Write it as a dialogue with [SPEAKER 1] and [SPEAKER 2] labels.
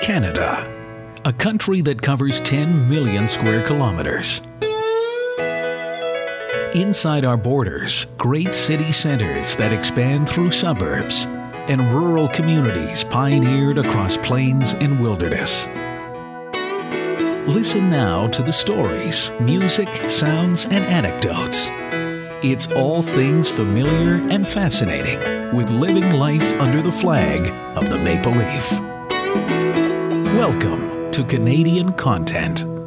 [SPEAKER 1] Canada, a country that covers 10 million square kilometers. Inside our borders, great city centers that expand through suburbs, and rural communities pioneered across plains and wilderness. Listen now to the stories, music, sounds, and anecdotes. It's all things familiar and fascinating with living life under the flag of the Maple Leaf. Welcome to Canadian Content.